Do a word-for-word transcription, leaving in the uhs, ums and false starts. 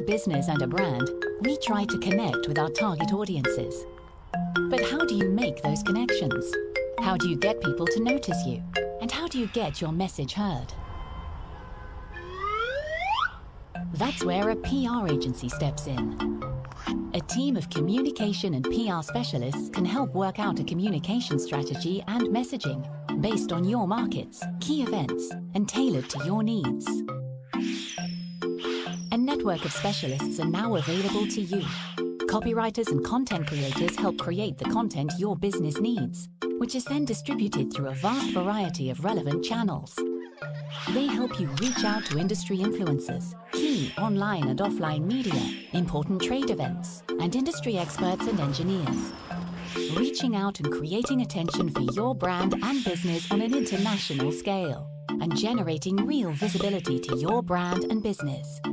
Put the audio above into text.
business and a brand, we try to connect with our target audiences. But how do you make those connections? How do you get people to notice you? And how do you get your message heard? That's where a P R agency steps in. A team of communication and P R specialists can help work out a communication strategy and messaging based on your markets, key events, and tailored to your needs. A network of specialists are now available to you. Copywriters and content creators help create the content your business needs, which is then distributed through a vast variety of relevant channels. They help you reach out to industry influencers, key online and offline media, important trade events, and industry experts and engineers. Reaching out and creating attention for your brand and business on an international scale, and generating real visibility to your brand and business.